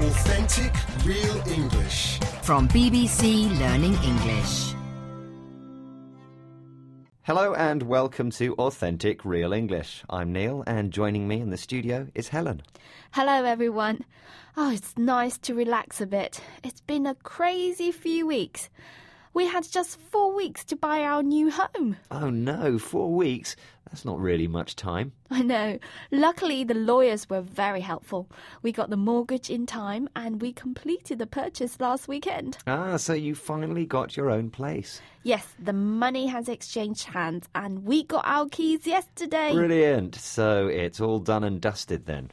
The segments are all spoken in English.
Authentic Real English. From BBC Learning English. Hello and welcome to Authentic Real English. I'm Neil and joining me in the studio is Helen. Hello everyone. Oh, it's nice to relax a bit. It's been a crazy few weeks. We had just 4 weeks to buy our new home. Oh no, 4 weeks? That's not really much time. I know. Luckily, the lawyers were very helpful. We got the mortgage in time and we completed the purchase last weekend. Ah, so you finally got your own place. Yes, the money has exchanged hands and we got our keys yesterday. Brilliant. So it's all done and dusted then?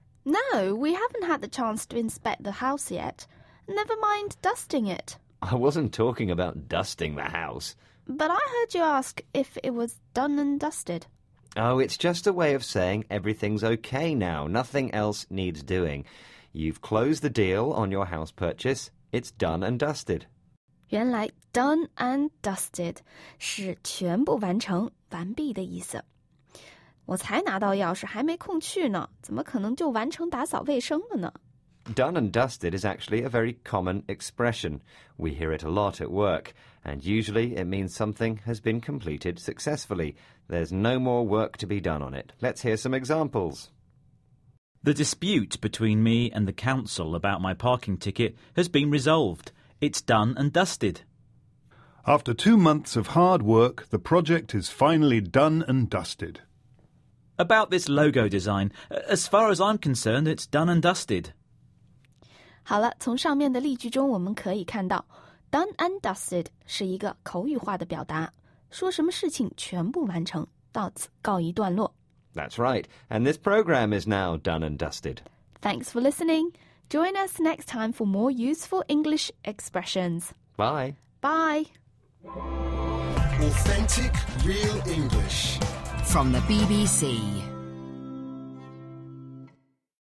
No, we haven't had the chance to inspect the house yet. Never mind dusting it. I wasn't talking about dusting the house. But I heard you ask if it was done and dusted. Oh, it's just a way of saying everything's okay now. Nothing else needs doing. You've closed the deal on your house purchase. It's done and dusted. 原来 done and dusted 是全部完成、完毕的意思。我才拿到钥匙，还没空去呢，怎么可能就完成打扫卫生了呢？ Done and dusted is actually a very common expression. We hear it a lot at work, and usually it means something has been completed successfully. There's no more work to be done on it. Let's hear some examples. The dispute between me and the council about my parking ticket has been resolved. It's done and dusted. After 2 months of hard work, the project is finally done and dusted. About this logo design, as far as I'm concerned, it's done and dusted. 好了，从上面的例句中我们可以看到 done and dusted 是一个口语化的表达，说什么事情全部完成，到此告一段落。 That's right, and this program is now done and dusted. Thanks for listening. Join us next time for more useful English expressions. Bye. Bye. Authentic Real English. From the BBC.